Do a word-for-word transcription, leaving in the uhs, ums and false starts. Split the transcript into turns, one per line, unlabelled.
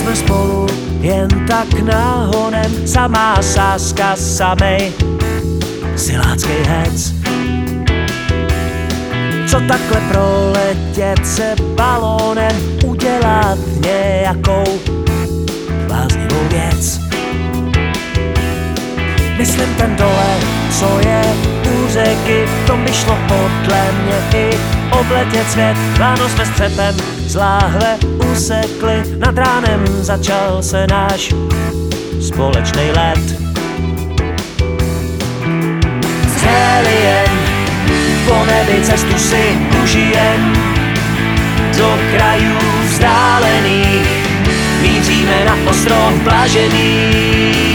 jsme spolu jen tak náhonem, samá sázka, samej silácký hec. Co takhle proletět se balónem, udělat nějakou bláznivou věc. Myslím ten dole, co je u řeky, to by šlo podle mě i obletět svět. Ráno jsme s třepem zláhle usekli, nad ránem začal se náš společný let. Zřeli jen po nebi, cestu si užijem do krajů vzdálených, míříme na ostrov blažených.